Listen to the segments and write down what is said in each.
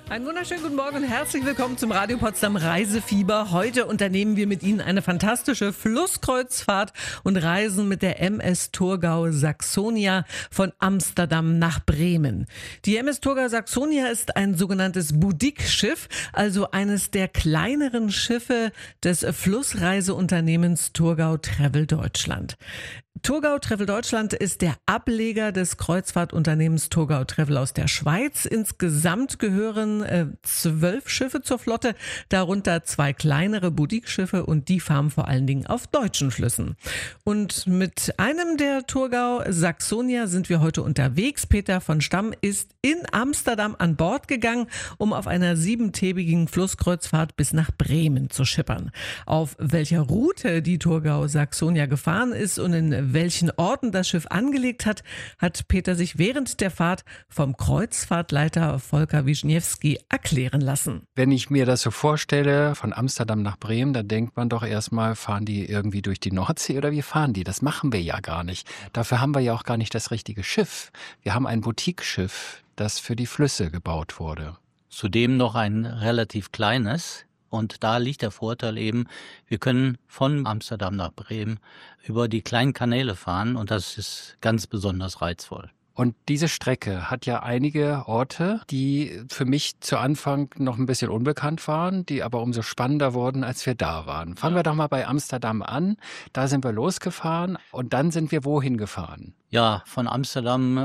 Einen wunderschönen guten Morgen und herzlich willkommen zum Radio Potsdam Reisefieber. Heute unternehmen wir mit Ihnen eine fantastische Flusskreuzfahrt und reisen mit der MS Thurgau Saxonia von Amsterdam nach Bremen. Die MS Thurgau Saxonia ist ein sogenanntes Boutique-Schiff, also eines der kleineren Schiffe des Flussreiseunternehmens Thurgau Travel Deutschland. Thurgau Travel Deutschland ist der Ableger des Kreuzfahrtunternehmens Thurgau Travel aus der Schweiz. Insgesamt gehören 12 Schiffe zur Flotte, darunter 2 kleinere Boutique-Schiffe und die fahren vor allen Dingen auf deutschen Flüssen. Und mit einem der Thurgau Saxonia sind wir heute unterwegs. Peter von Stamm ist in Amsterdam an Bord gegangen, um auf einer 7-tägigen Flusskreuzfahrt bis nach Bremen zu schippern. Auf welcher Route die Thurgau Saxonia gefahren ist und in welchen Orten das Schiff angelegt hat, hat Peter sich während der Fahrt vom Kreuzfahrtleiter Volker Wischniewski erklären lassen. Wenn ich mir das so vorstelle, von Amsterdam nach Bremen, dann denkt man doch erstmal, fahren die irgendwie durch die Nordsee oder wie fahren die? Das machen wir ja gar nicht. Dafür haben wir ja auch gar nicht das richtige Schiff. Wir haben ein Boutique-Schiff, das für die Flüsse gebaut wurde. Zudem noch ein relativ kleines. Und da liegt der Vorteil eben, wir können von Amsterdam nach Bremen über die kleinen Kanäle fahren und das ist ganz besonders reizvoll. Und diese Strecke hat ja einige Orte, die für mich zu Anfang noch ein bisschen unbekannt waren, die aber umso spannender wurden, als wir da waren. Fangen wir doch mal bei Amsterdam an. Da sind wir losgefahren und dann sind wir wohin gefahren? Ja, von Amsterdam,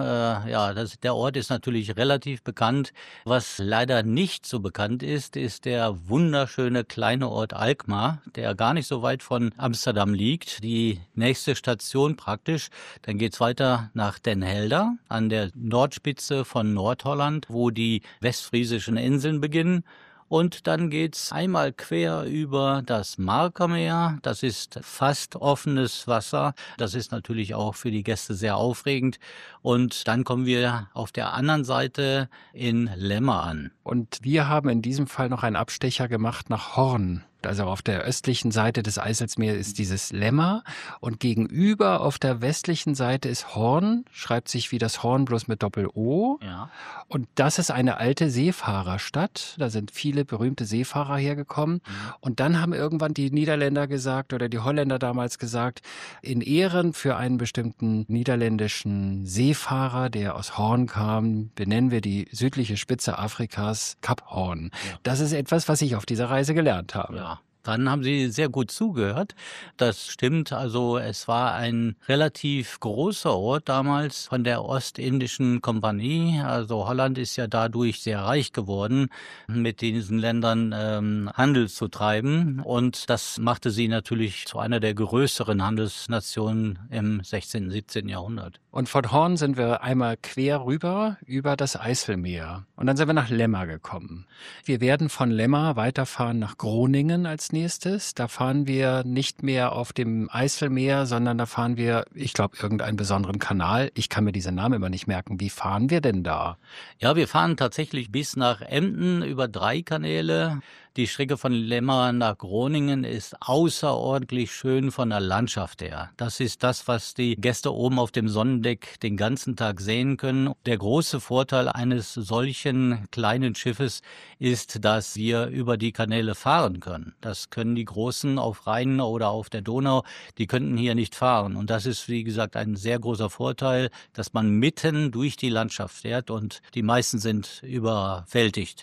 der Ort ist natürlich relativ bekannt. Was leider nicht so bekannt ist, ist der wunderschöne kleine Ort Alkmaar, der gar nicht so weit von Amsterdam liegt. Die nächste Station praktisch, dann geht's weiter nach Den Helder an der Nordspitze von Nordholland, wo die westfriesischen Inseln beginnen. Und dann geht's einmal quer über das Markermeer. Das ist fast offenes Wasser. Das ist natürlich auch für die Gäste sehr aufregend. Und dann kommen wir auf der anderen Seite in Lemmer an. Und wir haben in diesem Fall noch einen Abstecher gemacht nach Horn. Also auf der östlichen Seite des Eiselsmeers ist dieses Lemmer und gegenüber auf der westlichen Seite ist Horn, schreibt sich wie das Horn bloß mit Doppel-O. Ja. Und das ist eine alte Seefahrerstadt. Da sind viele berühmte Seefahrer hergekommen. Und dann haben irgendwann die Niederländer gesagt oder die Holländer damals gesagt, in Ehren für einen bestimmten niederländischen Seefahrer, der aus Horn kam, benennen wir die südliche Spitze Afrikas Kap Horn. Ja. Das ist etwas, was ich auf dieser Reise gelernt habe. Ja. Dann haben Sie sehr gut zugehört. Das stimmt. Also es war ein relativ großer Ort damals von der Ostindischen Kompanie. Also Holland ist ja dadurch sehr reich geworden, mit diesen Ländern Handel zu treiben. Und das machte sie natürlich zu einer der größeren Handelsnationen im 16., 17. Jahrhundert. Und von Horn sind wir einmal quer rüber über das Eiselmeer. Und dann sind wir nach Lemmer gekommen. Wir werden von Lemmer weiterfahren nach Groningen als nächstes. Da fahren wir nicht mehr auf dem Eiselmeer, sondern da fahren wir, ich glaube, irgendeinen besonderen Kanal. Ich kann mir diesen Namen immer nicht merken. Wie fahren wir denn da? Ja, wir fahren tatsächlich bis nach Emden über 3 Kanäle. Die Strecke von Lemmer nach Groningen ist außerordentlich schön von der Landschaft her. Das ist das, was die Gäste oben auf dem Sonnendeck den ganzen Tag sehen können. Der große Vorteil eines solchen kleinen Schiffes ist, dass wir über die Kanäle fahren können. Das können die Großen auf Rhein oder auf der Donau, die könnten hier nicht fahren. Und das ist, wie gesagt, ein sehr großer Vorteil, dass man mitten durch die Landschaft fährt und die meisten sind überwältigt.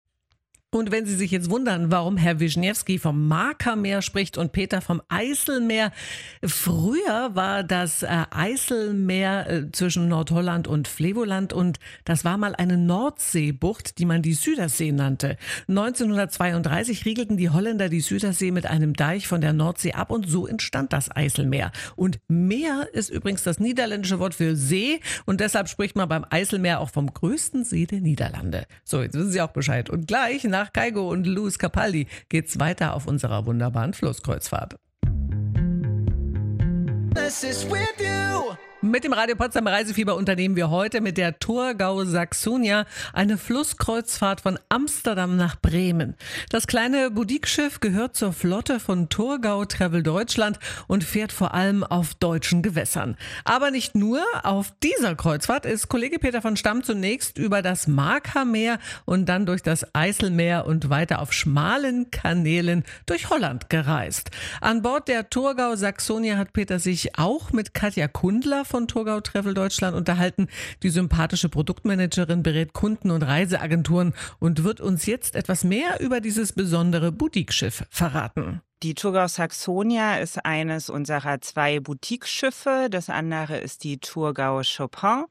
Und wenn Sie sich jetzt wundern, warum Herr Wischniewski vom Markermeer spricht und Peter vom Eiselmeer. Früher war das Eiselmeer zwischen Nordholland und Flevoland und das war mal eine Nordseebucht, die man die Südersee nannte. 1932 riegelten die Holländer die Südersee mit einem Deich von der Nordsee ab und so entstand das Eiselmeer. Und Meer ist übrigens das niederländische Wort für See und deshalb spricht man beim Eiselmeer auch vom größten See der Niederlande. So, jetzt wissen Sie auch Bescheid. Und gleich nach Kygo und Louis Capaldi geht's weiter auf unserer wunderbaren Flusskreuzfahrt. This is with you. Mit dem Radio Potsdam Reisefieber unternehmen wir heute mit der Thurgau Saxonia eine Flusskreuzfahrt von Amsterdam nach Bremen. Das kleine Boutique-Schiff gehört zur Flotte von Thurgau Travel Deutschland und fährt vor allem auf deutschen Gewässern. Aber nicht nur. Auf dieser Kreuzfahrt ist Kollege Peter von Stamm zunächst über das Markermeer und dann durch das Eiselmeer und weiter auf schmalen Kanälen durch Holland gereist. An Bord der Thurgau Saxonia hat Peter sich auch mit Katja Kundler von Thurgau Travel Deutschland unterhalten. Die sympathische Produktmanagerin berät Kunden und Reiseagenturen und wird uns jetzt etwas mehr über dieses besondere Boutique-Schiff verraten. Die Thurgau Saxonia ist eines unserer 2 Boutique-Schiffe. Das andere ist die Thurgau Chopin.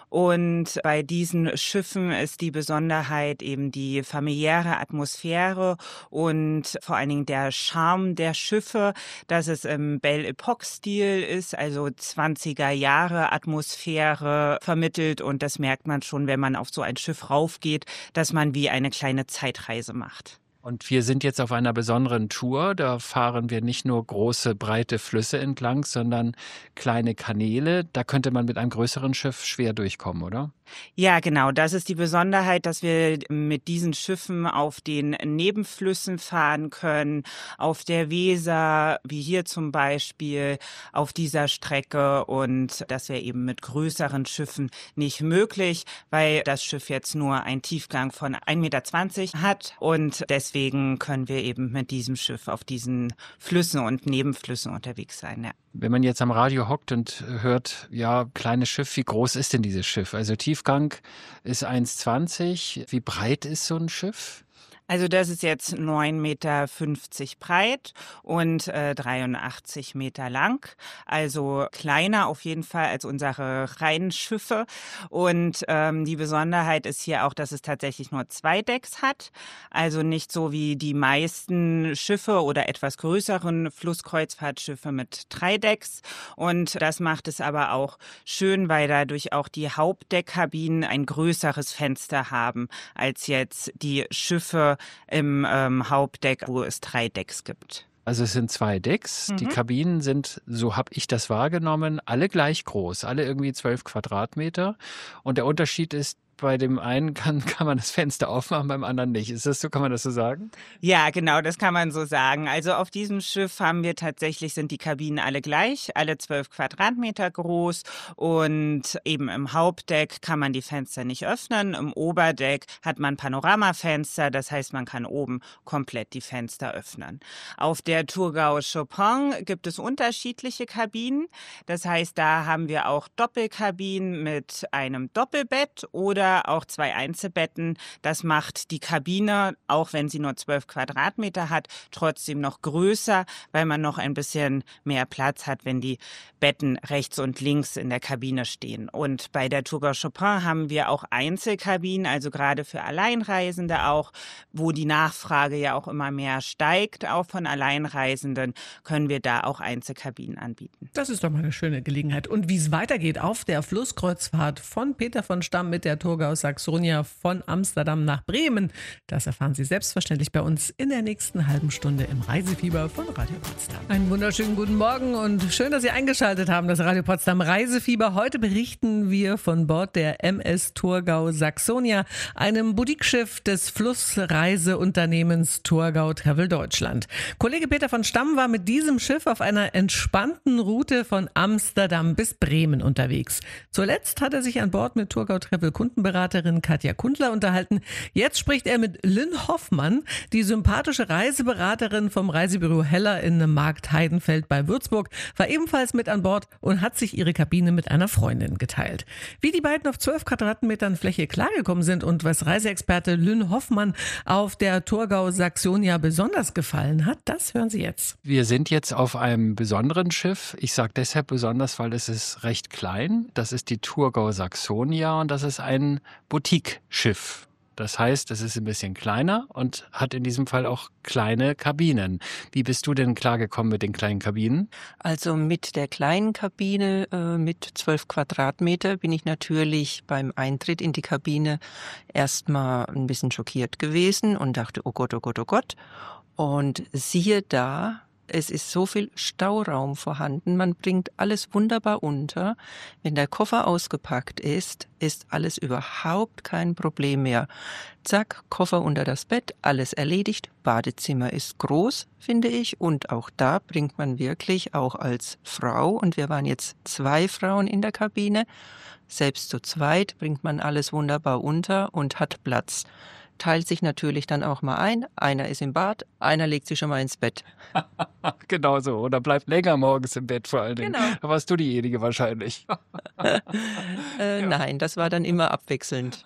Und bei diesen Schiffen ist die Besonderheit eben die familiäre Atmosphäre und vor allen Dingen der Charme der Schiffe, dass es im Belle Epoque-Stil ist, also 20er Jahre Atmosphäre vermittelt. Und das merkt man schon, wenn man auf so ein Schiff raufgeht, dass man wie eine kleine Zeitreise macht. Und wir sind jetzt auf einer besonderen Tour. Da fahren wir nicht nur große, breite Flüsse entlang, sondern kleine Kanäle. Da könnte man mit einem größeren Schiff schwer durchkommen, oder? Ja, genau. Das ist die Besonderheit, dass wir mit diesen Schiffen auf den Nebenflüssen fahren können, auf der Weser, wie hier zum Beispiel, auf dieser Strecke. Und das wäre eben mit größeren Schiffen nicht möglich, weil das Schiff jetzt nur einen Tiefgang von 1,20 Meter hat. Und deswegen können wir eben mit diesem Schiff auf diesen Flüssen und Nebenflüssen unterwegs sein, ja. Wenn man jetzt am Radio hockt und hört, ja, kleines Schiff, wie groß ist denn dieses Schiff? Also Tiefgang ist 1,20. Wie breit ist so ein Schiff? Also das ist jetzt 9,50 Meter breit und 83 Meter lang. Also kleiner auf jeden Fall als unsere Rheinschiffe. Und die Besonderheit ist hier auch, dass es tatsächlich nur 2 Decks hat. Also nicht so wie die meisten Schiffe oder etwas größeren Flusskreuzfahrtschiffe mit 3 Decks. Und das macht es aber auch schön, weil dadurch auch die Hauptdeckkabinen ein größeres Fenster haben als jetzt die Schiffe im Hauptdeck, wo es 3 Decks gibt. Also es sind 2 Decks. Die Kabinen sind, so habe ich das wahrgenommen, alle gleich groß, alle irgendwie 12 Quadratmeter. Und der Unterschied ist, bei dem einen kann man das Fenster aufmachen, beim anderen nicht. Ist das so, kann man das so sagen? Ja, genau, das kann man so sagen. Also auf diesem Schiff sind die Kabinen alle gleich, alle 12 Quadratmeter groß und eben im Hauptdeck kann man die Fenster nicht öffnen. Im Oberdeck hat man Panoramafenster, das heißt, man kann oben komplett die Fenster öffnen. Auf der Thurgau Chopin gibt es unterschiedliche Kabinen. Das heißt, da haben wir auch Doppelkabinen mit einem Doppelbett oder auch 2 Einzelbetten. Das macht die Kabine, auch wenn sie nur 12 Quadratmeter hat, trotzdem noch größer, weil man noch ein bisschen mehr Platz hat, wenn die Betten rechts und links in der Kabine stehen. Und bei der Thurgau Chopin haben wir auch Einzelkabinen, also gerade für Alleinreisende auch, wo die Nachfrage ja auch immer mehr steigt, auch von Alleinreisenden, können wir da auch Einzelkabinen anbieten. Das ist doch mal eine schöne Gelegenheit. Und wie es weitergeht auf der Flusskreuzfahrt von Peter von Stamm mit der Thurgau Saxonia von Amsterdam nach Bremen, das erfahren Sie selbstverständlich bei uns in der nächsten halben Stunde im Reisefieber von Radio Potsdam. Einen wunderschönen guten Morgen und schön, dass Sie eingeschaltet haben, das Radio Potsdam Reisefieber. Heute berichten wir von Bord der MS Thurgau Saxonia, einem Boutique-Schiff des Flussreiseunternehmens Thurgau Travel Deutschland. Kollege Peter von Stamm war mit diesem Schiff auf einer entspannten Route von Amsterdam bis Bremen unterwegs. Zuletzt hat er sich an Bord mit Thurgau Travel Kundenberaterin Katja Kundler unterhalten. Jetzt spricht er mit Lynn Hoffmann, die sympathische Reiseberaterin vom Reisebüro Heller in Markt Heidenfeld bei Würzburg, war ebenfalls mit an Bord und hat sich ihre Kabine mit einer Freundin geteilt. Wie die beiden auf 12 Quadratmetern Fläche klargekommen sind und was Reiseexperte Lynn Hoffmann auf der Thurgau Saxonia besonders gefallen hat, das hören Sie jetzt. Wir sind jetzt auf einem besonderen Schiff. Ich sage deshalb besonders, weil es ist recht klein. Das ist die Thurgau Saxonia und das ist ein Boutique-Schiff. Das heißt, es ist ein bisschen kleiner und hat in diesem Fall auch kleine Kabinen. Wie bist du denn klargekommen mit den kleinen Kabinen? Also mit der kleinen Kabine mit 12 Quadratmeter bin ich natürlich beim Eintritt in die Kabine erstmal ein bisschen schockiert gewesen und dachte, oh Gott, oh Gott, oh Gott. Und siehe da, Es ist so viel Stauraum vorhanden. Man bringt alles wunderbar unter. Wenn der Koffer ausgepackt ist alles überhaupt kein Problem mehr. Zack, Koffer unter das Bett, alles erledigt. Badezimmer ist groß, finde ich. Und auch da bringt man wirklich auch als Frau, und wir waren jetzt 2 Frauen in der Kabine, selbst zu zweit bringt man alles wunderbar unter und hat Platz. Teilt sich natürlich dann auch mal ein. Einer ist im Bad, einer legt sich schon mal ins Bett. Genau so. Oder bleibt länger morgens im Bett vor allen Dingen. Genau. Da warst du diejenige wahrscheinlich. Nein, das war dann immer abwechselnd.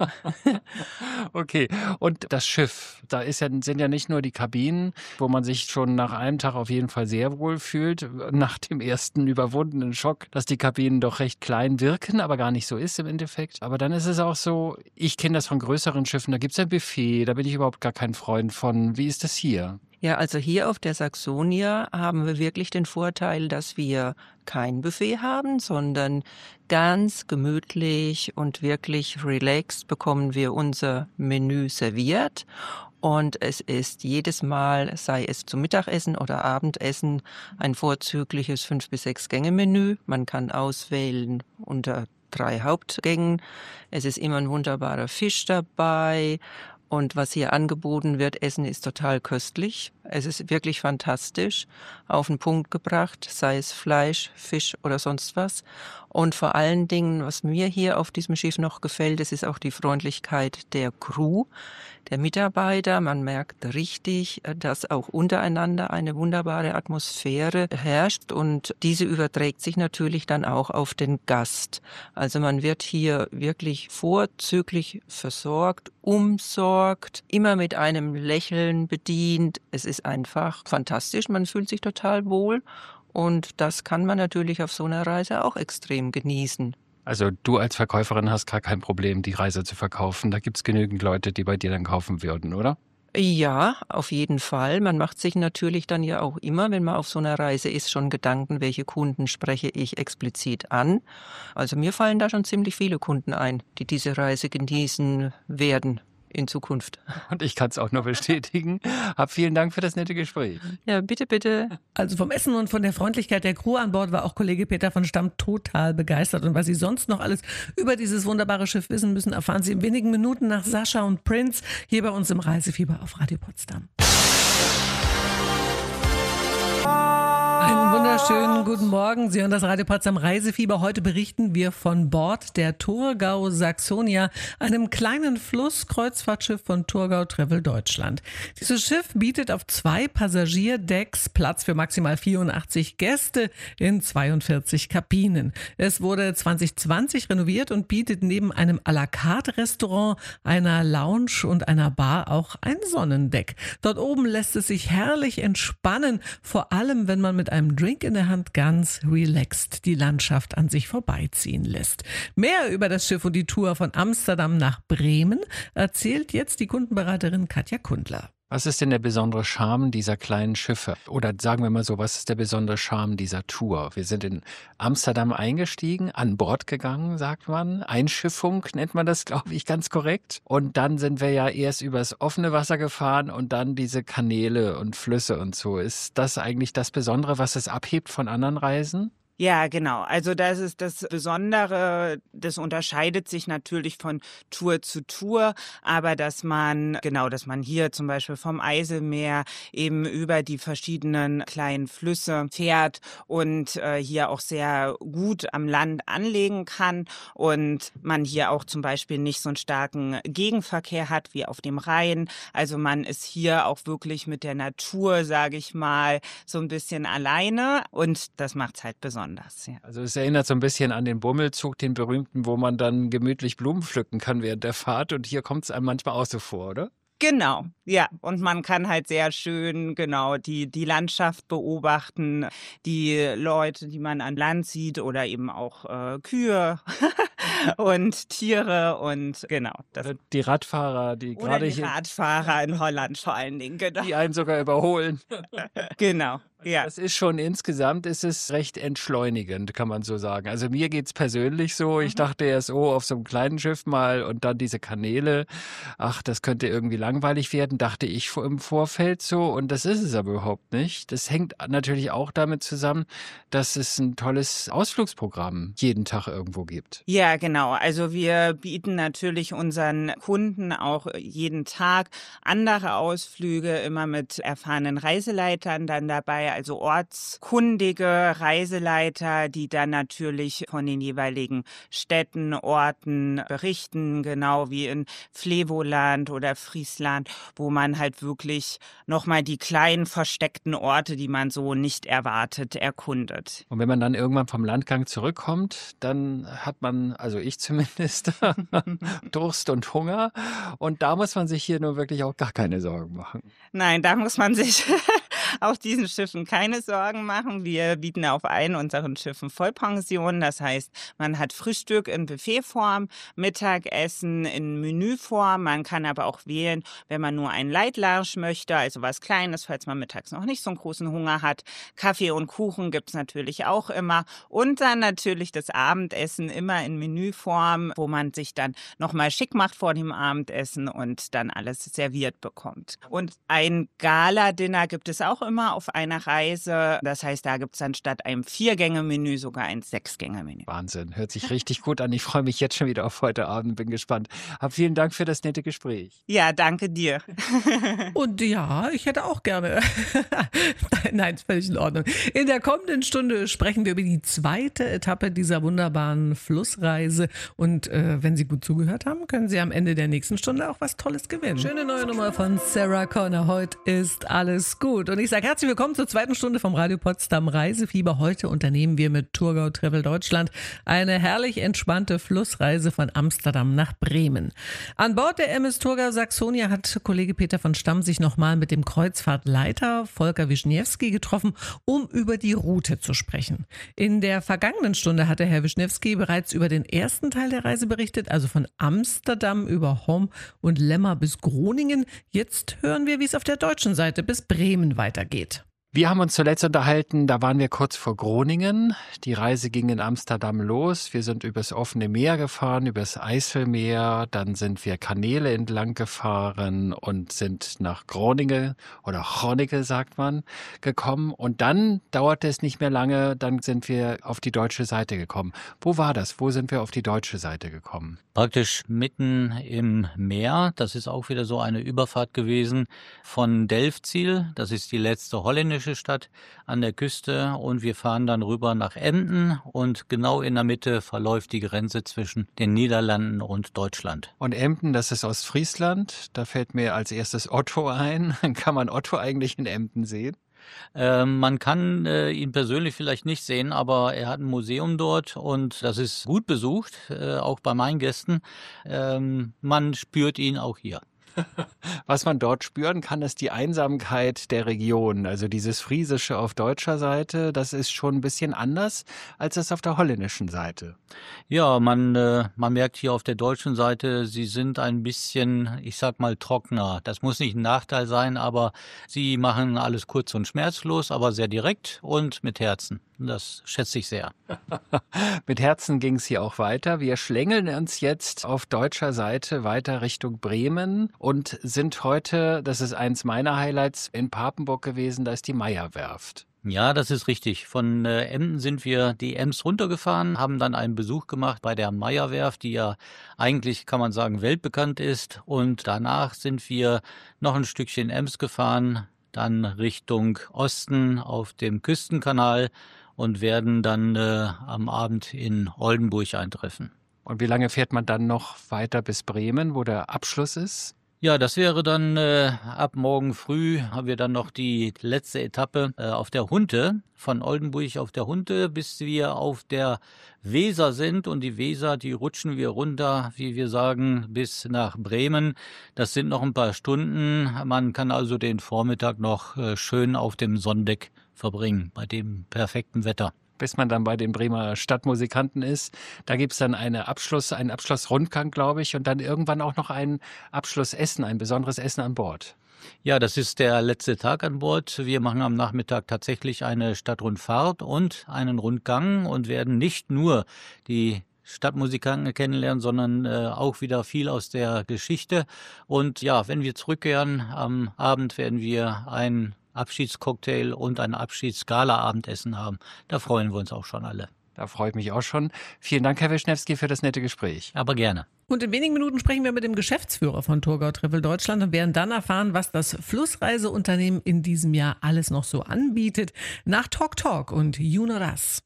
Okay. Und das Schiff, da sind ja nicht nur die Kabinen, wo man sich schon nach einem Tag auf jeden Fall sehr wohl fühlt, nach dem ersten überwundenen Schock, dass die Kabinen doch recht klein wirken, aber gar nicht so ist im Endeffekt. Aber dann ist es auch so, ich kenne das von größeren Schiffen, da gibt es ein Buffet, da bin ich überhaupt gar kein Freund von. Wie ist das hier? Ja, also hier auf der Saxonia haben wir wirklich den Vorteil, dass wir kein Buffet haben, sondern ganz gemütlich und wirklich relaxed bekommen wir unser Menü serviert. Und es ist jedes Mal, sei es zum Mittagessen oder Abendessen, ein vorzügliches 5- bis 6-Gänge-Menü. Man kann auswählen unter 3 Hauptgängen. Es ist immer ein wunderbarer Fisch dabei. Und was hier angeboten wird, Essen ist total köstlich. Es ist wirklich fantastisch, auf den Punkt gebracht, sei es Fleisch, Fisch oder sonst was. Und vor allen Dingen, was mir hier auf diesem Schiff noch gefällt, das ist auch die Freundlichkeit der Crew, der Mitarbeiter. Man merkt richtig, dass auch untereinander eine wunderbare Atmosphäre herrscht und diese überträgt sich natürlich dann auch auf den Gast. Also man wird hier wirklich vorzüglich versorgt, umsorgt, immer mit einem Lächeln bedient. Es ist einfach fantastisch, man fühlt sich total wohl und das kann man natürlich auf so einer Reise auch extrem genießen. Also du als Verkäuferin hast gar kein Problem, die Reise zu verkaufen. Da gibt es genügend Leute, die bei dir dann kaufen würden, oder? Ja, auf jeden Fall. Man macht sich natürlich dann ja auch immer, wenn man auf so einer Reise ist, schon Gedanken, welche Kunden spreche ich explizit an. Also mir fallen da schon ziemlich viele Kunden ein, die diese Reise genießen werden in Zukunft. Und ich kann es auch nur bestätigen. Vielen Dank für das nette Gespräch. Ja, bitte, bitte. Also vom Essen und von der Freundlichkeit der Crew an Bord war auch Kollege Peter von Stamm total begeistert. Und was Sie sonst noch alles über dieses wunderbare Schiff wissen müssen, erfahren Sie in wenigen Minuten nach Sascha und Prince hier bei uns im Reisefieber auf Radio Potsdam. Einen wunderschönen guten Morgen. Sie hören das Radio Potsdam Reisefieber. Heute berichten wir von Bord der Thurgau Saxonia, einem kleinen Flusskreuzfahrtschiff von Thurgau Travel Deutschland. Dieses Schiff bietet auf 2 Passagierdecks Platz für maximal 84 Gäste in 42 Kabinen. Es wurde 2020 renoviert und bietet neben einem à la carte Restaurant, einer Lounge und einer Bar auch ein Sonnendeck. Dort oben lässt es sich herrlich entspannen, vor allem wenn man mit einem Drink in der Hand ganz relaxed die Landschaft an sich vorbeiziehen lässt. Mehr über das Schiff und die Tour von Amsterdam nach Bremen erzählt jetzt die Kundenberaterin Katja Kundler. Was ist denn der besondere Charme dieser kleinen Schiffe? Oder sagen wir mal so, was ist der besondere Charme dieser Tour? Wir sind in Amsterdam eingestiegen, an Bord gegangen, sagt man. Einschiffung nennt man das, glaube ich, ganz korrekt. Und dann sind wir ja erst übers offene Wasser gefahren und dann diese Kanäle und Flüsse und so. Ist das eigentlich das Besondere, was es abhebt von anderen Reisen? Ja, genau. Also das ist das Besondere. Das unterscheidet sich natürlich von Tour zu Tour, aber dass man hier zum Beispiel vom Eiselmeer eben über die verschiedenen kleinen Flüsse fährt und hier auch sehr gut am Land anlegen kann und man hier auch zum Beispiel nicht so einen starken Gegenverkehr hat wie auf dem Rhein. Also man ist hier auch wirklich mit der Natur, sage ich mal, so ein bisschen alleine und das macht's halt besonders. Ja. Also es erinnert so ein bisschen an den Bummelzug, den berühmten, wo man dann gemütlich Blumen pflücken kann während der Fahrt. Und hier kommt es einem manchmal auch so vor, oder? Genau, ja. Und man kann halt sehr schön, die Landschaft beobachten, die Leute, die man an Land sieht oder eben auch Kühe und Tiere und genau. Die Radfahrer, die gerade hier... Radfahrer in Holland vor allen Dingen, genau. Die einen sogar überholen. Genau. Ja. Das ist schon insgesamt ist es recht entschleunigend, kann man so sagen. Also mir geht's persönlich so. Ich dachte erst, auf so einem kleinen Schiff mal und dann diese Kanäle. Ach, das könnte irgendwie langweilig werden, dachte ich im Vorfeld so. Und das ist es aber überhaupt nicht. Das hängt natürlich auch damit zusammen, dass es ein tolles Ausflugsprogramm jeden Tag irgendwo gibt. Ja, genau. Also wir bieten natürlich unseren Kunden auch jeden Tag andere Ausflüge, immer mit erfahrenen Reiseleitern dann dabei, also ortskundige Reiseleiter, die dann natürlich von den jeweiligen Städten, Orten berichten, genau wie in Flevoland oder Friesland, wo man halt wirklich nochmal die kleinen versteckten Orte, die man so nicht erwartet, erkundet. Und wenn man dann irgendwann vom Landgang zurückkommt, dann hat man, also ich zumindest, Durst und Hunger. Und da muss man sich hier nur wirklich auch gar keine Sorgen machen. Nein, da muss man sich auf diesen Schiffen keine Sorgen machen. Wir bieten auf allen unseren Schiffen Vollpensionen. Das heißt, man hat Frühstück in Buffetform, Mittagessen in Menüform. Man kann aber auch wählen, wenn man nur einen Light Lunch möchte, also was Kleines, falls man mittags noch nicht so einen großen Hunger hat. Kaffee und Kuchen gibt's natürlich auch immer. Und dann natürlich das Abendessen immer in Menüform, wo man sich dann nochmal schick macht vor dem Abendessen und dann alles serviert bekommt. Und ein Gala-Dinner gibt es auch immer auf einer Reise. Das heißt, da gibt es dann statt einem 4-Gänge-Menü sogar ein 6-Gänge-Menü. Wahnsinn, hört sich richtig gut an. Ich freue mich jetzt schon wieder auf heute Abend, bin gespannt. Hab vielen Dank für das nette Gespräch. Ja, danke dir. Und ja, ich hätte auch gerne. Nein, ist völlig in Ordnung. In der kommenden Stunde sprechen wir über die zweite Etappe dieser wunderbaren Flussreise. Und wenn Sie gut zugehört haben, können Sie am Ende der nächsten Stunde auch was Tolles gewinnen. Schöne neue Nummer von Sarah Connor. Heute ist alles gut. Und ich sage herzlich willkommen zur zweiten Stunde vom Radio Potsdam Reisefieber. Heute unternehmen wir mit Thurgau Travel Deutschland eine herrlich entspannte Flussreise von Amsterdam nach Bremen. An Bord der MS Thurgau Saxonia hat Kollege Peter von Stamm sich nochmal mit dem Kreuzfahrtleiter Volker Wischniewski getroffen, um über die Route zu sprechen. In der vergangenen Stunde hatte Herr Wischniewski bereits über den ersten Teil der Reise berichtet, also von Amsterdam über Hom und Lemmer bis Groningen. Jetzt hören wir, wie es auf der deutschen Seite bis Bremen weitergeht. Wir haben uns zuletzt unterhalten, da waren wir kurz vor Groningen. Die Reise ging in Amsterdam los. Wir sind übers offene Meer gefahren, übers Eiselmeer. Dann sind wir Kanäle entlang gefahren und sind nach Groningen oder Groningen, sagt man, gekommen. Und dann dauerte es nicht mehr lange, dann sind wir auf die deutsche Seite gekommen. Wo war das? Wo sind wir auf die deutsche Seite gekommen? Praktisch mitten im Meer. Das ist auch wieder so eine Überfahrt gewesen von Delfzijl. Das ist die letzte holländische Stadt an der Küste, und wir fahren dann rüber nach Emden und genau in der Mitte verläuft die Grenze zwischen den Niederlanden und Deutschland. Und Emden, das ist Ostfriesland. Da fällt mir als erstes Otto ein. Kann man Otto eigentlich in Emden sehen? Man kann ihn persönlich vielleicht nicht sehen, aber er hat ein Museum dort und das ist gut besucht, auch bei meinen Gästen. Man spürt ihn auch hier. Was man dort spüren kann, ist die Einsamkeit der Region. Also dieses Friesische auf deutscher Seite, das ist schon ein bisschen anders als das auf der holländischen Seite. Ja, man merkt hier auf der deutschen Seite, sie sind ein bisschen, ich sag mal, trockener. Das muss nicht ein Nachteil sein, aber sie machen alles kurz und schmerzlos, aber sehr direkt und mit Herzen. Das schätze ich sehr. Mit Herzen ging es hier auch weiter. Wir schlängeln uns jetzt auf deutscher Seite weiter Richtung Bremen und sind heute, das ist eins meiner Highlights, in Papenburg gewesen, da ist die Meyer-Werft. Ja, das ist richtig. Von Emden sind wir die Ems runtergefahren, haben dann einen Besuch gemacht bei der Meyer-Werft, die ja eigentlich, kann man sagen, weltbekannt ist. Und danach sind wir noch ein Stückchen Ems gefahren, dann Richtung Osten auf dem Küstenkanal und werden dann am Abend in Oldenburg eintreffen. Und wie lange fährt man dann noch weiter bis Bremen, wo der Abschluss ist? Ja, das wäre dann ab morgen früh haben wir dann noch die letzte Etappe auf der Hunte, von Oldenburg auf der Hunte, bis wir auf der Weser sind. Und die Weser, die rutschen wir runter, wie wir sagen, bis nach Bremen. Das sind noch ein paar Stunden. Man kann also den Vormittag noch schön auf dem Sonnendeck verbringen, bei dem perfekten Wetter. bis man dann bei den Bremer Stadtmusikanten ist. Da gibt es dann einen Abschlussrundgang, glaube ich, und dann irgendwann auch noch ein Abschlussessen, ein besonderes Essen an Bord. Ja, das ist der letzte Tag an Bord. Wir machen am Nachmittag tatsächlich eine Stadtrundfahrt und einen Rundgang und werden nicht nur die Stadtmusikanten kennenlernen, sondern auch wieder viel aus der Geschichte. Und ja, wenn wir zurückkehren am Abend, werden wir einen Abschiedscocktail und ein Abschiedsgala-Abendessen haben. Da freuen wir uns auch schon alle. Da freue ich mich auch schon. Vielen Dank, Herr Wischnewski, für das nette Gespräch. Aber gerne. Und in wenigen Minuten sprechen wir mit dem Geschäftsführer von Thurgau Travel Deutschland und werden dann erfahren, was das Flussreiseunternehmen in diesem Jahr alles noch so anbietet. Nach Talk Talk und You Know Das.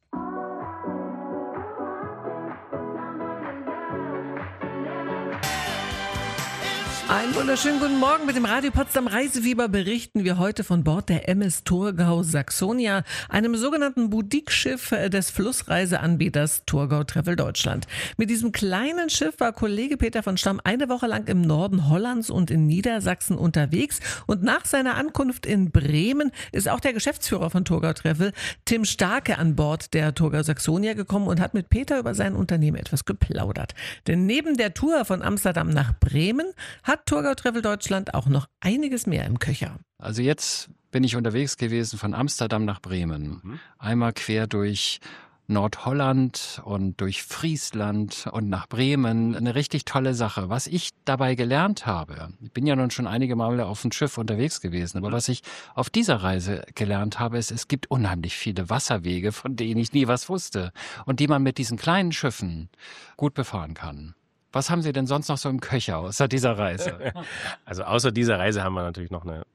Einen wunderschönen guten Morgen. Mit dem Radio Potsdam Reisefieber berichten wir heute von Bord der MS Thurgau Saxonia, einem sogenannten Boutique-Schiff des Flussreiseanbieters Thurgau Travel Deutschland. Mit diesem kleinen Schiff war Kollege Peter von Stamm eine Woche lang im Norden Hollands und in Niedersachsen unterwegs. Und nach seiner Ankunft in Bremen ist auch der Geschäftsführer von Thurgau Travel, Tim Starke, an Bord der Thurgau Saxonia gekommen und hat mit Peter über sein Unternehmen etwas geplaudert. Denn neben der Tour von Amsterdam nach Bremen hat Thurgau Travel Deutschland auch noch einiges mehr im Köcher. Also jetzt bin ich unterwegs gewesen von Amsterdam nach Bremen. Einmal quer durch Nordholland und durch Friesland und nach Bremen. Eine richtig tolle Sache. Was ich dabei gelernt habe, ich bin ja nun schon einige Male auf dem Schiff unterwegs gewesen, aber was ich auf dieser Reise gelernt habe, ist, es gibt unheimlich viele Wasserwege, von denen ich nie was wusste und die man mit diesen kleinen Schiffen gut befahren kann. Was haben Sie denn sonst noch so im Köcher außer dieser Reise? Also außer dieser Reise haben wir natürlich noch eine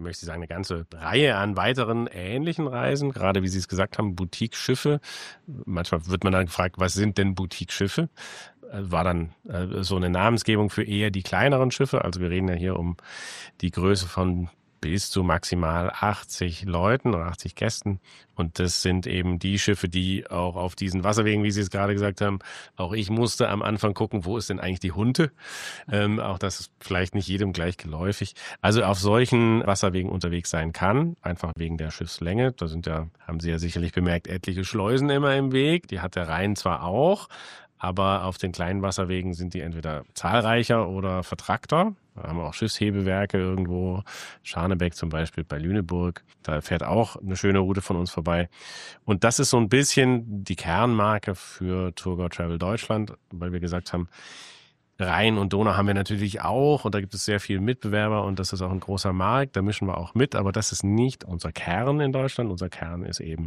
ganze Reihe an weiteren ähnlichen Reisen. Gerade wie Sie es gesagt haben, Boutique-Schiffe. Manchmal wird man dann gefragt, was sind denn Boutique-Schiffe? War dann so eine Namensgebung für eher die kleineren Schiffe. Also wir reden ja hier um die Größe von bis zu maximal 80 Leuten oder 80 Gästen. Und das sind eben die Schiffe, die auch auf diesen Wasserwegen, wie Sie es gerade gesagt haben, auch ich musste am Anfang gucken, wo ist denn eigentlich die Hunte? Auch das ist vielleicht nicht jedem gleich geläufig. Also auf solchen Wasserwegen unterwegs sein kann, einfach wegen der Schiffslänge. Da sind ja, haben Sie ja sicherlich bemerkt, etliche Schleusen immer im Weg. Die hat der Rhein zwar auch, aber auf den kleinen Wasserwegen sind die entweder zahlreicher oder vertrackter. Da haben wir auch Schiffshebewerke irgendwo, Scharnebeck zum Beispiel bei Lüneburg. Da fährt auch eine schöne Route von uns vorbei. Und das ist so ein bisschen die Kernmarke für Thurgau Travel Deutschland, weil wir gesagt haben, Rhein und Donau haben wir natürlich auch und da gibt es sehr viele Mitbewerber und das ist auch ein großer Markt, da mischen wir auch mit, aber das ist nicht unser Kern in Deutschland. Unser Kern ist eben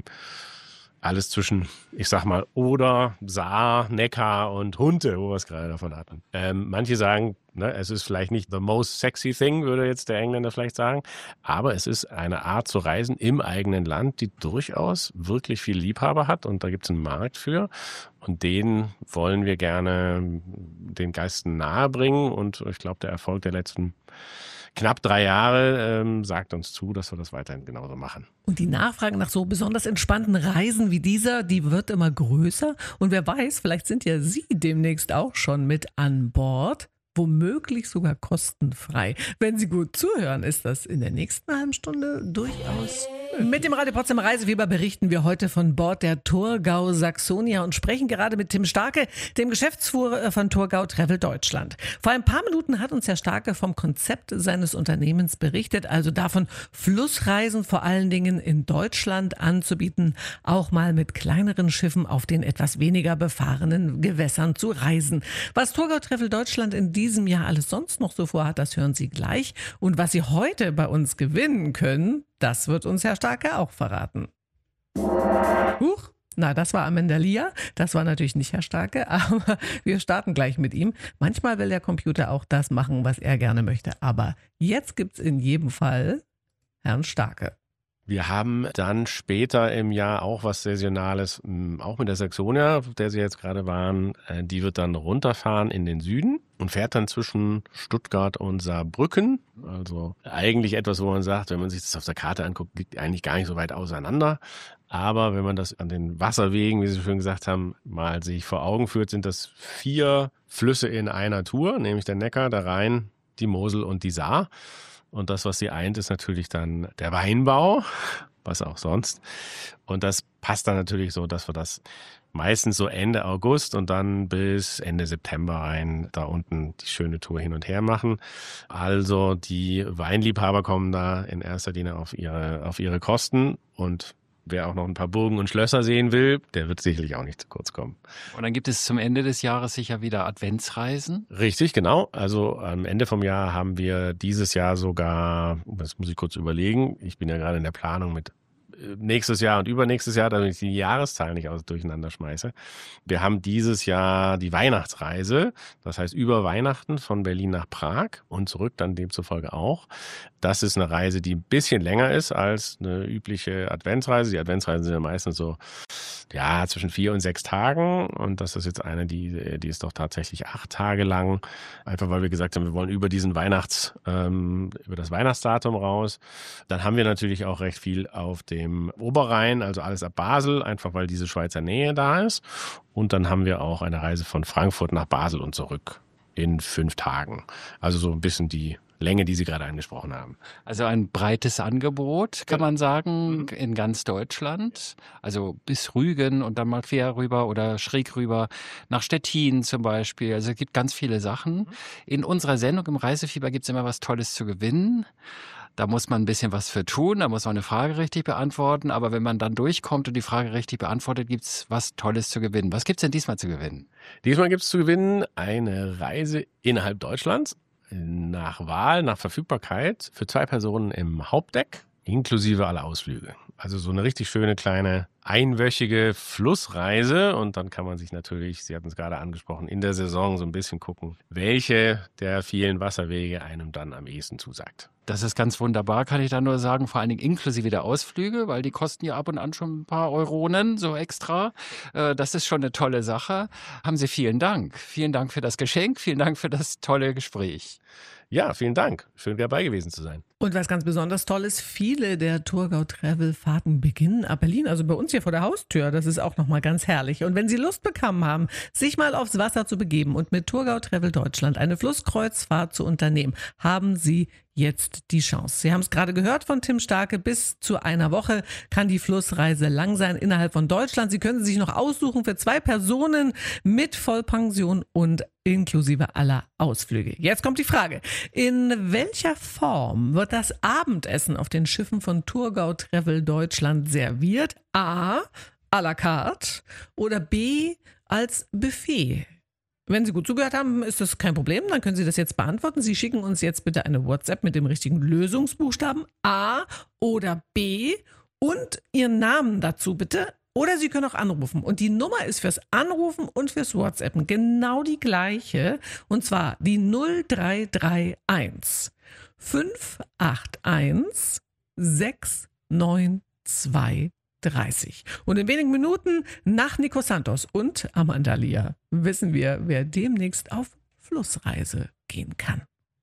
alles zwischen, ich sag mal, Oder, Saar, Neckar und Hunte, wo wir es gerade davon hatten. Manche sagen, es ist vielleicht nicht the most sexy thing, würde jetzt der Engländer vielleicht sagen, aber es ist eine Art zu reisen im eigenen Land, die durchaus wirklich viel Liebhaber hat und da gibt es einen Markt für und den wollen wir gerne den Gästen nahebringen und ich glaube, der Erfolg der letzten knapp 3 Jahre sagt uns zu, dass wir das weiterhin genauso machen. Und die Nachfrage nach so besonders entspannten Reisen wie dieser, die wird immer größer. Und wer weiß, vielleicht sind ja Sie demnächst auch schon mit an Bord. Womöglich sogar kostenfrei. Wenn Sie gut zuhören, ist das in der nächsten halben Stunde durchaus. Mit dem Radio Potsdam Reisefieber berichten wir heute von Bord der Thurgau Saxonia und sprechen gerade mit Tim Starke, dem Geschäftsführer von Thurgau Travel Deutschland. Vor ein paar Minuten hat uns Herr Starke vom Konzept seines Unternehmens berichtet, also davon, Flussreisen vor allen Dingen in Deutschland anzubieten, auch mal mit kleineren Schiffen auf den etwas weniger befahrenen Gewässern zu reisen. Was Thurgau Travel Deutschland in diesem Jahr alles sonst noch so vorhat, das hören Sie gleich. Und was Sie heute bei uns gewinnen können, das wird uns Herr Starke auch verraten. Huch, na, das war Amanda Lia. Das war natürlich nicht Herr Starke, aber wir starten gleich mit ihm. Manchmal will der Computer auch das machen, was er gerne möchte. Aber jetzt gibt's in jedem Fall Herrn Starke. Wir haben dann später im Jahr auch was Saisonales, auch mit der Saxonia, auf der Sie jetzt gerade waren. Die wird dann runterfahren in den Süden und fährt dann zwischen Stuttgart und Saarbrücken. Also eigentlich etwas, wo man sagt, wenn man sich das auf der Karte anguckt, liegt eigentlich gar nicht so weit auseinander. Aber wenn man das an den Wasserwegen, wie Sie schon gesagt haben, mal sich vor Augen führt, sind das 4 Flüsse in einer Tour, nämlich der Neckar, der Rhein, die Mosel und die Saar. Und das, was sie eint, ist natürlich dann der Weinbau. was auch sonst. Und das passt dann natürlich so, dass wir das meistens so Ende August und dann bis Ende September rein da unten die schöne Tour hin und her machen. Also die Weinliebhaber kommen da in erster Linie auf ihre Kosten, und wer auch noch ein paar Burgen und Schlösser sehen will, der wird sicherlich auch nicht zu kurz kommen. Und dann gibt es zum Ende des Jahres sicher wieder Adventsreisen. Richtig, genau. Also am Ende vom Jahr haben wir dieses Jahr sogar, das muss ich kurz überlegen, ich bin ja gerade in der Planung mit nächstes Jahr und übernächstes Jahr, damit ich die Jahreszahlen nicht durcheinander schmeiße. Wir haben dieses Jahr die Weihnachtsreise, das heißt über Weihnachten von Berlin nach Prag und zurück dann demzufolge auch. Das ist eine Reise, die ein bisschen länger ist als eine übliche Adventsreise. Die Adventsreisen sind ja meistens so zwischen 4 und 6 Tagen, und das ist jetzt eine, die ist doch tatsächlich 8 Tage lang, einfach weil wir gesagt haben, wir wollen über das Weihnachtsdatum raus. Dann haben wir natürlich auch recht viel auf dem Oberrhein, also alles ab Basel, einfach weil diese Schweizer Nähe da ist. Und dann haben wir auch eine Reise von Frankfurt nach Basel und zurück in 5 Tagen. Also so ein bisschen die Länge, die Sie gerade angesprochen haben. Also ein breites Angebot, kann man sagen, in ganz Deutschland. Also bis Rügen und dann mal quer rüber oder schräg rüber nach Stettin zum Beispiel. Also es gibt ganz viele Sachen. In unserer Sendung im Reisefieber gibt es immer was Tolles zu gewinnen. Da muss man ein bisschen was für tun, da muss man eine Frage richtig beantworten. Aber wenn man dann durchkommt und die Frage richtig beantwortet, gibt es was Tolles zu gewinnen. Was gibt es denn diesmal zu gewinnen? Diesmal gibt es zu gewinnen eine Reise innerhalb Deutschlands nach Wahl, nach Verfügbarkeit für 2 Personen im Hauptdeck, inklusive aller Ausflüge. Also so eine richtig schöne kleine einwöchige Flussreise, und dann kann man sich natürlich, Sie hatten es gerade angesprochen, in der Saison so ein bisschen gucken, welche der vielen Wasserwege einem dann am ehesten zusagt. Das ist ganz wunderbar, kann ich da nur sagen, vor allen Dingen inklusive der Ausflüge, weil die kosten ja ab und an schon ein paar Euronen, so extra. Das ist schon eine tolle Sache. Haben Sie vielen Dank. Vielen Dank für das Geschenk, vielen Dank für das tolle Gespräch. Ja, vielen Dank. Schön dabei gewesen zu sein. Und was ganz besonders toll ist, viele der Thurgau-Travel-Fahrten beginnen ab Berlin, also bei uns hier vor der Haustür. Das ist auch nochmal ganz herrlich. Und wenn Sie Lust bekommen haben, sich mal aufs Wasser zu begeben und mit Thurgau Travel Deutschland eine Flusskreuzfahrt zu unternehmen, haben Sie jetzt die Chance. Sie haben es gerade gehört von Tim Starke, bis zu einer Woche kann die Flussreise lang sein innerhalb von Deutschland. Sie können sich noch aussuchen für 2 Personen mit Vollpension und inklusive aller Ausflüge. Jetzt kommt die Frage: In welcher Form wird das Abendessen auf den Schiffen von Thurgau Travel Deutschland serviert? A, à la carte oder B, als Buffet? Wenn Sie gut zugehört haben, ist das kein Problem. Dann können Sie das jetzt beantworten. Sie schicken uns jetzt bitte eine WhatsApp mit dem richtigen Lösungsbuchstaben A oder B und Ihren Namen dazu bitte. Oder Sie können auch anrufen. Und die Nummer ist fürs Anrufen und fürs WhatsAppen genau die gleiche. Und zwar die 0331 581 692 30. Und in wenigen Minuten nach Nico Santos und Amanda Lia wissen wir, wer demnächst auf Flussreise gehen kann.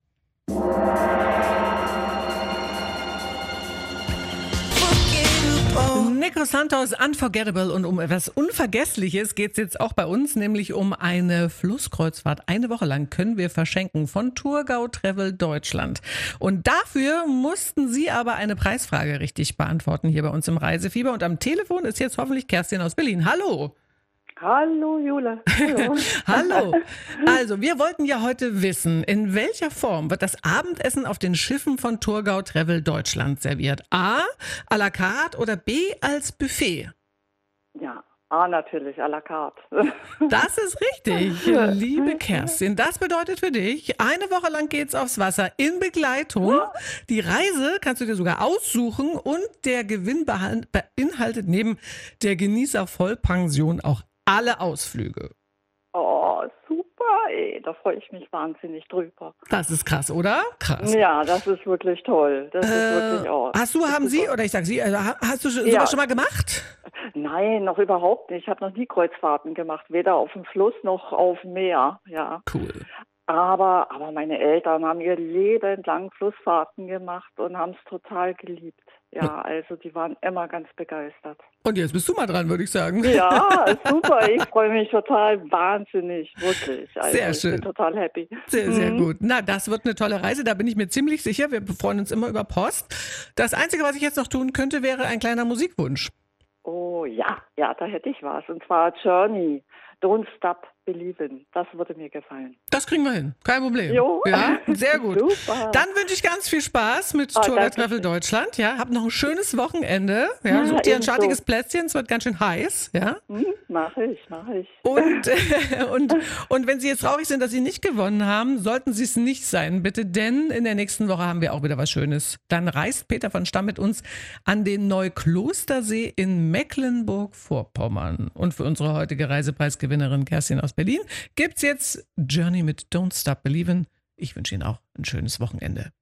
Nico Santos, Unforgettable, und um etwas Unvergessliches geht es jetzt auch bei uns, nämlich um eine Flusskreuzfahrt. Eine Woche lang können wir verschenken von Thurgau Travel Deutschland. Und dafür mussten Sie aber eine Preisfrage richtig beantworten hier bei uns im Reisefieber. Und am Telefon ist jetzt hoffentlich Kerstin aus Berlin. Hallo! Hallo Jule. Hallo. Hallo. Also, wir wollten ja heute wissen, in welcher Form wird das Abendessen auf den Schiffen von Thurgau Travel Deutschland serviert? A, à la carte oder B, als Buffet? Ja, A natürlich, à la carte. Das ist richtig, liebe Kerstin. Das bedeutet für dich, eine Woche lang geht's aufs Wasser in Begleitung. Die Reise kannst du dir sogar aussuchen und der Gewinn beinhaltet neben der Genießer-Vollpension auch alle Ausflüge. Oh, super, ey. Da freue ich mich wahnsinnig drüber. Das ist krass, oder? Krass. Ja, das ist wirklich toll. Das ist wirklich auch. Haben Sie, oder ich sage Sie, hast du sowas schon mal gemacht? Nein, noch überhaupt nicht. Ich habe noch nie Kreuzfahrten gemacht, weder auf dem Fluss noch auf dem Meer. Ja. Cool. Aber meine Eltern haben ihr Leben lang Flussfahrten gemacht und haben es total geliebt. Ja, also die waren immer ganz begeistert. Und jetzt bist du mal dran, würde ich sagen. Ja, super. Ich freue mich total wahnsinnig, wirklich. Also Sehr schön. Ich bin total happy. Sehr, sehr gut. Na, das wird eine tolle Reise, da bin ich mir ziemlich sicher. Wir freuen uns immer über Post. Das Einzige, was ich jetzt noch tun könnte, wäre ein kleiner Musikwunsch. Oh ja, da hätte ich was. Und zwar Journey, Don't Stop Believin'. Das würde mir gefallen. Das kriegen wir hin, kein Problem. Jo. Ja, sehr gut. Super. Dann wünsche ich ganz viel Spaß mit Oh, Tour danke Travel schön. Deutschland. Ja, hab noch ein schönes Wochenende. Ja, Ja, such dir ein ebenso. schattiges Plätzchen, es wird ganz schön heiß. Ja. Mach ich. Und wenn Sie jetzt traurig sind, dass Sie nicht gewonnen haben, sollten Sie es nicht sein, bitte, denn in der nächsten Woche haben wir auch wieder was Schönes. Dann reist Peter von Stamm mit uns an den Neuklostersee in Mecklenburg-Vorpommern. Und für unsere heutige Reisepreisgewinnerin Kerstin aus Berlin gibt's jetzt Journey mit Don't Stop Believin'. Ich wünsche Ihnen auch ein schönes Wochenende.